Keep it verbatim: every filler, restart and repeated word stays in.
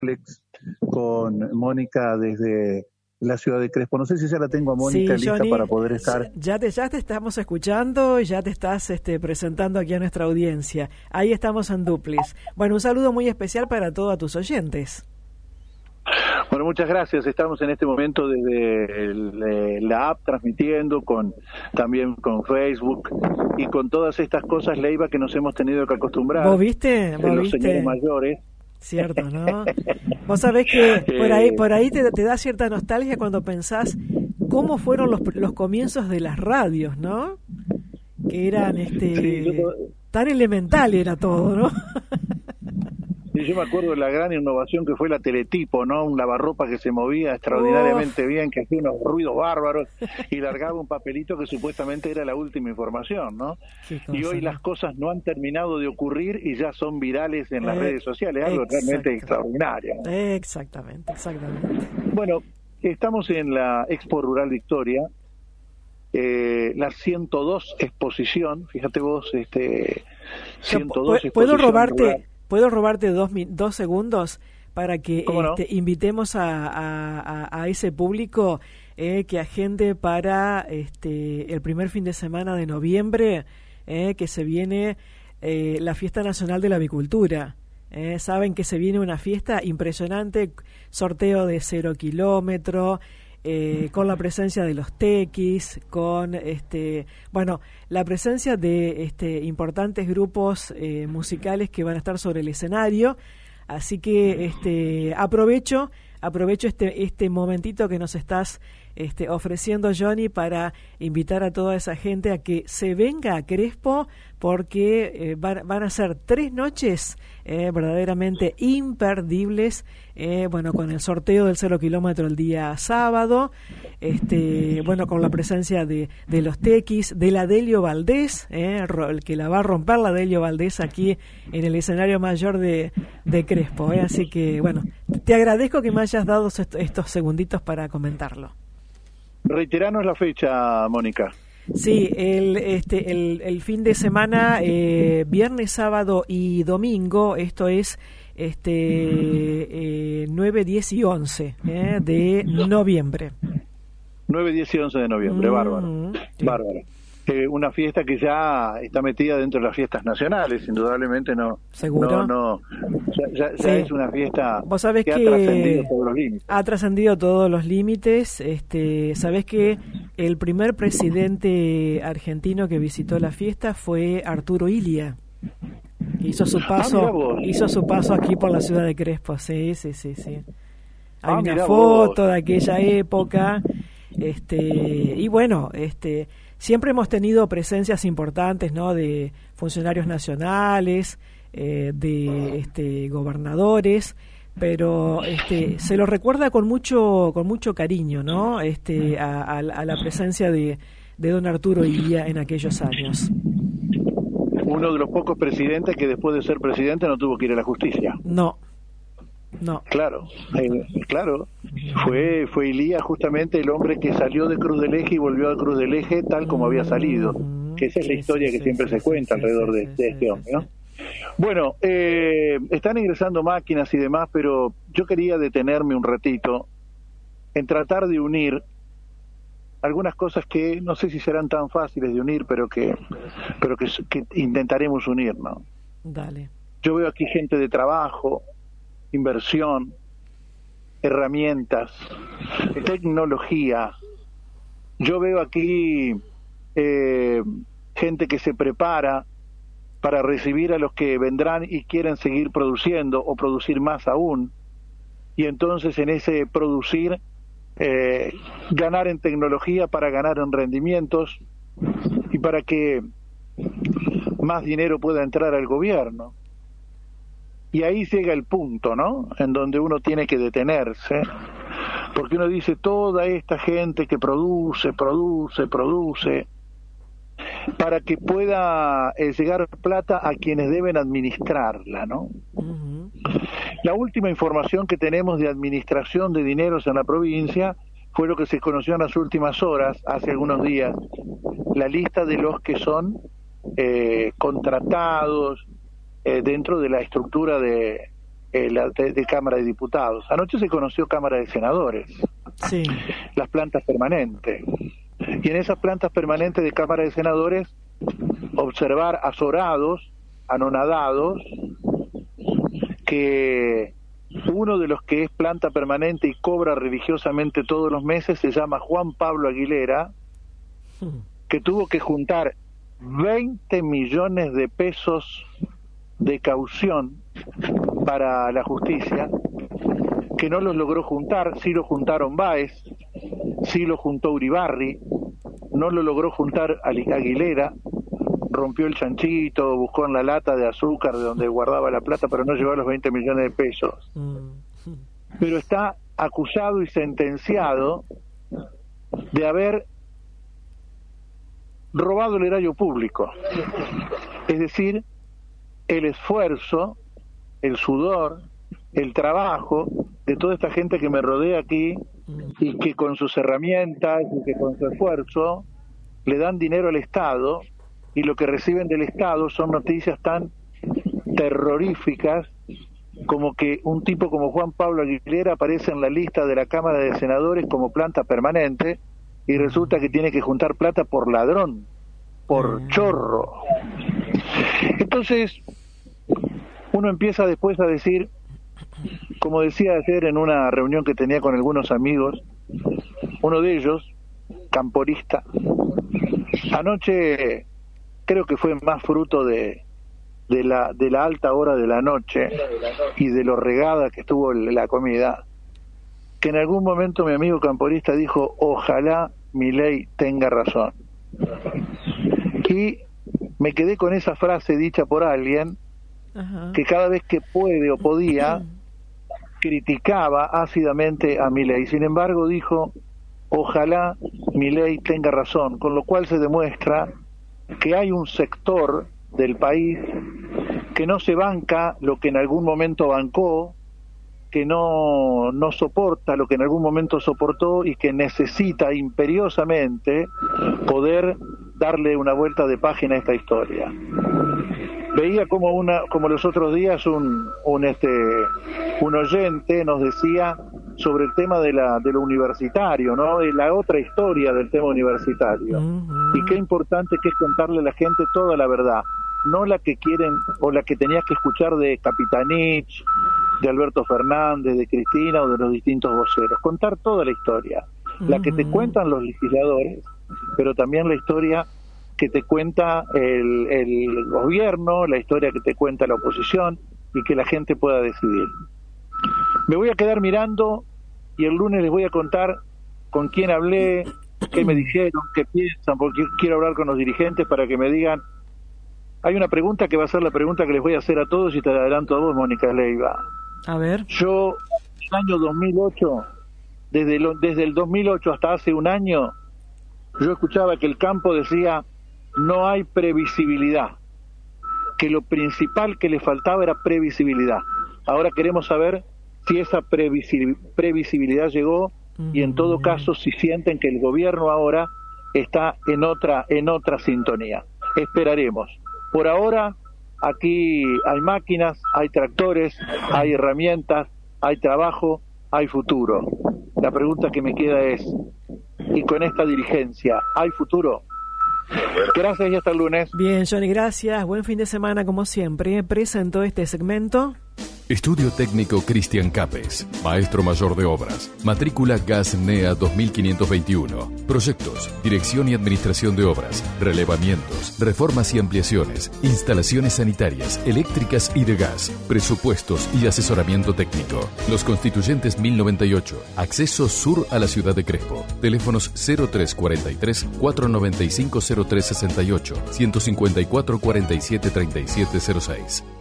Alex, con Mónica desde la ciudad de Crespo. No sé si ya la tengo a Mónica sí, lista Johnny, para poder estar. Ya te, ya te estamos escuchando y ya te estás este, presentando aquí a nuestra audiencia. Ahí estamos en Duplis. Bueno, un saludo muy especial para todos tus oyentes. Bueno, muchas gracias. Estamos en este momento desde el, la app transmitiendo, con también con Facebook y con todas estas cosas, Leiva, que nos hemos tenido que acostumbrar. ¿Vos viste? ¿Vos los viste? señores mayores. Cierto, ¿no? Vos sabés que por ahí por ahí te, te da cierta nostalgia cuando pensás cómo fueron los, los comienzos de las radios, ¿no? Que eran este sí, yo... tan elemental era todo, ¿no? Sí, yo me acuerdo de la gran innovación que fue la teletipo, ¿no? Un lavarropa que se movía extraordinariamente oh. bien, que hacía unos ruidos bárbaros y largaba un papelito que supuestamente era la última información, ¿no? Cosa, y hoy ¿no? las cosas no han terminado de ocurrir y ya son virales en las eh, redes sociales, algo realmente extraordinario, ¿no? Exactamente, exactamente. Bueno, estamos en la Expo Rural Victoria, eh, la ciento dos exposición, fíjate vos, este ciento dos exposición ¿Puedo robarte rural. ¿Puedo robarte dos, dos segundos para que este, no? invitemos a, a, a ese público eh, que agende para este, el primer fin de semana de noviembre, eh, que se viene eh, la Fiesta Nacional de la Avicultura? Eh, saben que se viene una fiesta impresionante, sorteo de cero kilómetro, Eh, con la presencia de los tequis, con este, bueno, la presencia de este, importantes grupos eh, musicales que van a estar sobre el escenario, así que este, aprovecho, aprovecho este, este momentito que nos estás este, ofreciendo, Johnny, para invitar a toda esa gente a que se venga a Crespo, porque eh, van, van a ser tres noches eh, verdaderamente imperdibles, eh, bueno, con el sorteo del cero kilómetro el día sábado, este, bueno, con la presencia de, de los tequis, de la Delio Valdés, eh, el que la va a romper la Delio Valdés aquí en el escenario mayor de, de Crespo, eh, así que, bueno, te agradezco que me hayas dado est- estos segunditos para comentarlo. Reiteranos la fecha, Mónica. Sí, el, este, el, el fin de semana, eh, viernes, sábado y domingo, esto es este eh, nueve, diez y once eh, de noviembre. nueve, diez y once de noviembre, mm, bárbaro. Sí. Bárbaro. Eh, una fiesta que ya está metida dentro de las fiestas nacionales, indudablemente no. ¿Seguro? No, no. Ya, ya, sí. ya es una fiesta ¿Vos sabés que, que ha trascendido todos los límites. Ha trascendido todos los límites. Este, ¿sabés que el primer presidente argentino que visitó la fiesta fue Arturo Illia? Hizo su paso, ah, hizo su paso aquí por la ciudad de Crespo. Sí, sí, sí, sí. Hay ah, una foto vos. de aquella época. Este, y bueno, este, siempre hemos tenido presencias importantes, ¿no? De funcionarios nacionales, eh, de este, gobernadores, pero este, se lo recuerda con mucho, con mucho cariño, ¿no? Este, a, a, a la presencia de, de don Arturo Illia en aquellos años. Uno de los pocos presidentes que después de ser presidente no tuvo que ir a la justicia. No. No. Claro, eh, claro, fue fue Illia justamente el hombre que salió de Cruz del Eje y volvió a Cruz del Eje tal como había salido, que esa es la historia que siempre se cuenta alrededor de, de este hombre, ¿no? Bueno, eh, están ingresando máquinas y demás, pero yo quería detenerme un ratito en tratar de unir algunas cosas que no sé si serán tan fáciles de unir, pero que pero que, que intentaremos unir, ¿no? Dale. Yo veo aquí gente de trabajo, inversión, herramientas, tecnología. Yo veo aquí eh, gente que se prepara para recibir a los que vendrán y quieren seguir produciendo o producir más aún, y entonces en ese producir eh, ganar en tecnología para ganar en rendimientos y para que más dinero pueda entrar al gobierno. Y ahí llega el punto, ¿no?, en donde uno tiene que detenerse, porque uno dice, toda esta gente que produce, produce, produce, para que pueda eh, llegar plata a quienes deben administrarla, ¿no? Uh-huh. La última información que tenemos de administración de dineros en la provincia fue lo que se conoció en las últimas horas, hace algunos días, la lista de los que son eh, contratados, Eh, dentro de la estructura de, eh, la de, de Cámara de Diputados. Anoche se conoció Cámara de Senadores, sí. Las plantas permanentes. Y en esas plantas permanentes de Cámara de Senadores, observar azorados, anonadados, que uno de los que es planta permanente y cobra religiosamente todos los meses se llama Juan Pablo Aguilera, que tuvo que juntar veinte millones de pesos de caución para la justicia, que no los logró juntar. Sí lo juntaron Báez, sí lo juntó Uribarri, no lo logró juntar Aguilera, rompió el chanchito, buscó en la lata de azúcar de donde guardaba la plata, pero no llegó a los veinte millones de pesos. Pero está acusado y sentenciado de haber robado el erario público. Es decir, el esfuerzo, el sudor, el trabajo de toda esta gente que me rodea aquí y que con sus herramientas y que con su esfuerzo le dan dinero al Estado, y lo que reciben del Estado son noticias tan terroríficas como que un tipo como Juan Pablo Aguilera aparece en la lista de la Cámara de Senadores como planta permanente y resulta que tiene que juntar plata por ladrón, por chorro. Entonces uno empieza después a decir, como decía ayer en una reunión que tenía con algunos amigos, uno de ellos, camporista, anoche creo que fue más fruto de, de la de la alta hora de la noche y de lo regada que estuvo la comida, que en algún momento mi amigo camporista dijo, ojalá Milei tenga razón. Y me quedé con esa frase dicha por alguien, ajá, que cada vez que puede o podía criticaba ácidamente a Milei. Sin embargo dijo, ojalá Milei tenga razón, con lo cual se demuestra que hay un sector del país que no se banca lo que en algún momento bancó, que no, no soporta lo que en algún momento soportó y que necesita imperiosamente poder darle una vuelta de página a esta historia. Veía como una como los otros días un un este un oyente nos decía sobre el tema de la de lo universitario, ¿no? De la otra historia del tema universitario. Uh-huh. Y qué importante que es contarle a la gente toda la verdad, no la que quieren o la que tenías que escuchar de Capitanich, de Alberto Fernández, de Cristina o de los distintos voceros. Contar toda la historia, uh-huh, la que te cuentan los legisladores, pero también la historia que te cuenta el, el gobierno, la historia que te cuenta la oposición y que la gente pueda decidir. Me voy a quedar mirando y el lunes les voy a contar con quién hablé, qué me dijeron, qué piensan, porque quiero hablar con los dirigentes para que me digan. Hay una pregunta que va a ser la pregunta que les voy a hacer a todos y te la adelanto a vos, Mónica Leiva. A ver. Yo, en el año dos mil ocho, desde, lo, desde el dos mil ocho hasta hace un año, yo escuchaba que el campo decía, no hay previsibilidad, que lo principal que le faltaba era previsibilidad. Ahora queremos saber si esa previsi- previsibilidad llegó y en todo caso si sienten que el gobierno ahora está en otra en otra sintonía. Esperaremos. Por ahora aquí hay máquinas, hay tractores, hay herramientas, hay trabajo, hay futuro. La pregunta que me queda es, ¿y con esta dirigencia hay futuro? Gracias y hasta el lunes. Bien, Johnny, gracias. Buen fin de semana como siempre. Presentó este segmento Estudio Técnico Cristian Capes, Maestro Mayor de Obras, matrícula G A S N E A dos mil quinientos veintiuno. Proyectos, Dirección y Administración de Obras, Relevamientos, Reformas y Ampliaciones, Instalaciones Sanitarias, Eléctricas y de Gas, Presupuestos y Asesoramiento Técnico. Los Constituyentes mil noventa y ocho, Acceso Sur a la Ciudad de Crespo. Teléfonos cero tres cuarenta y tres, cuatrocientos noventa y cinco, cero tres sesenta y ocho, ciento cincuenta y cuatro, cuarenta y siete, treinta y siete cero seis.